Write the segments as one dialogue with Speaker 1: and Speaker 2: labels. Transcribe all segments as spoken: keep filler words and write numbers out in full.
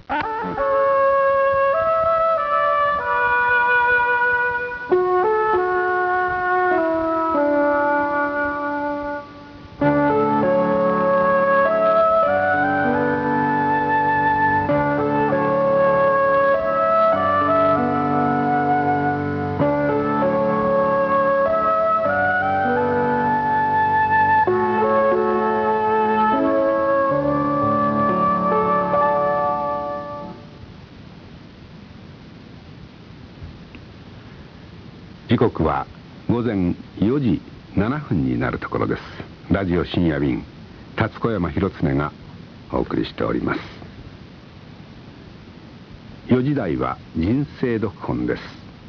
Speaker 1: 時刻は午前よじななふんになるところです。ラジオ深夜便、立子山広常がお送りしております。よじ台は人生読本です。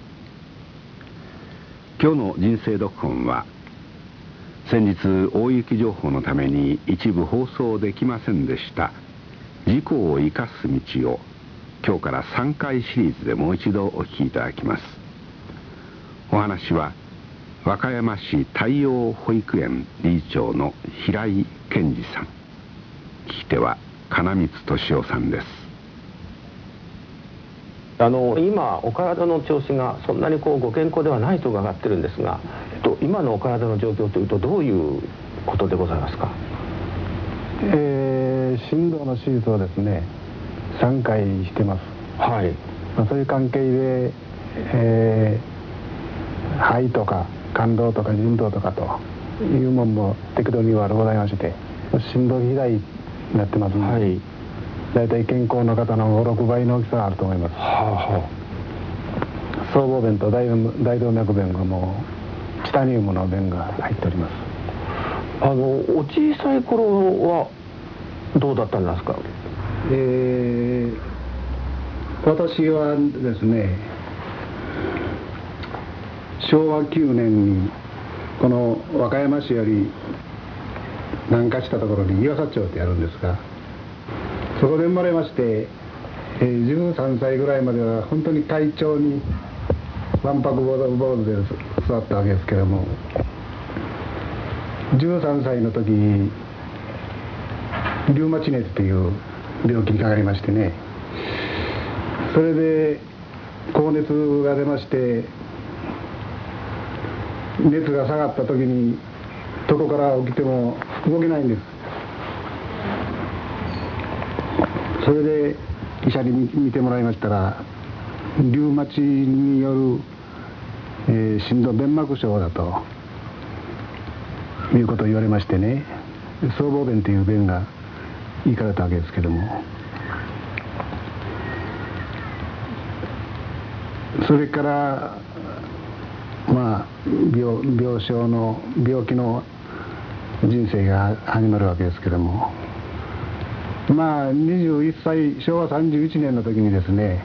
Speaker 1: 今日の人生読本は、先日大雪情報のために一部放送できませんでした事故を生かす道を、今日からさんかいシリーズでもう一度お聞きいただきます。お話は和歌山市太陽保育園理事長の平井健二さん、聞き手は金光俊夫さんです。
Speaker 2: あの今お体の調子がそんなにこうご健康ではないと伺ってるんですが、えっと、今のお体の状況というとどういうことでございますか？
Speaker 3: えー、心臓の手術をですねさんかいしてます。
Speaker 2: はい、
Speaker 3: まあ、そういう関係で、えー肺とか肝臓とか腎臓とかというもんも適度にはございまして、心臓肥大になってますので、はい、大体健康の方のごろくばいの大きさがあると思います。はあはあ、僧帽弁と大大動脈弁がもうチタニウムの弁が入っております。
Speaker 2: あのお小さい頃はどうだったんですか？
Speaker 3: えー、私はですねしょうわきゅうねんにこの和歌山市より南下したところに岩佐町ってあるんですが、そこで生まれまして、えー、じゅうさんさいぐらいまでは本当に快調にわんぱく坊主で育ったわけですけども、じゅうさんさいの時にリウマチ熱という病気にかかりましてね、それで高熱が出まして、熱が下がった時に床から起きても動けないんです。それで医者に見てもらいましたら、リウマチによる、えー、心臓弁膜症だということを言われましてね、僧帽弁という弁が行かれたわけですけども、それからまあ 病, 病床の病気の人生が始まるわけですけども、まあにじゅういっさいしょうわさんじゅういちねんの時にですね、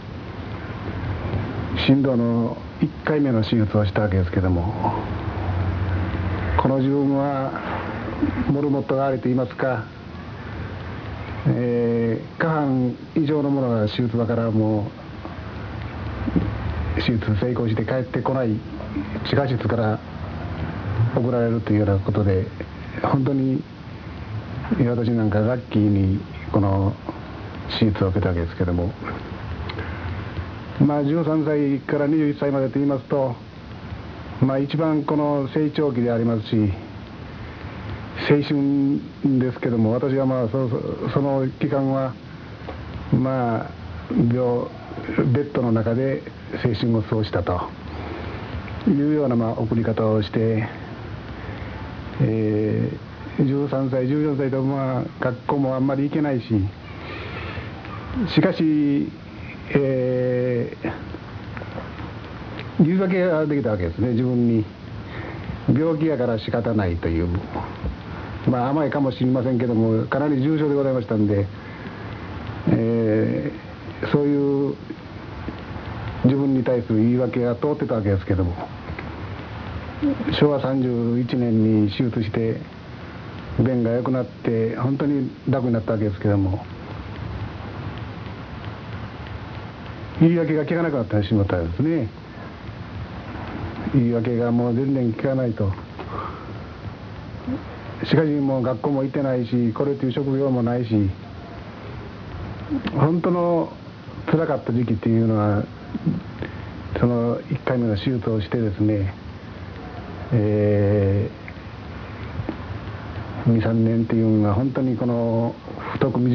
Speaker 3: 心臓のいっかいめの手術をしたわけですけども、この自分はモルモットがあれと言いますか、えー、過半以上のものが手術場からもう手術成功して帰ってこない地下室から送られるというようなことで、本当に私なんかラッキーにこの手術を受けたわけですけども、まあじゅうさんさいからにじゅういっさいまでといいますと、まあ一番この成長期でありますし、青春ですけども、私はまあ そ, その期間はまあ病ベッドの中で青春を過ごしたというようなまあ送り方をして、えー、じゅうさんさいじゅうよんさいとまあ学校もあんまり行けないし、しかし、えー、言い訳ができたわけですね、自分に。病気やから仕方ないという、まあ甘いかもしれませんけども、かなり重症でございましたんで、えー、そういう自分に対する言い訳が通ってたわけですけども、しょうわさんじゅういちねんに手術して便が良くなって本当に楽になったわけですけども、言い訳が効かなくなってしまったんですね。言い訳がもう全然効かないと。しかしもう学校も行ってないし、これという職業もないし、本当の辛かった時期っていうのはそのいっかいめの手術をしてですね、えー、にさんねんっていうのが本当にこの太く短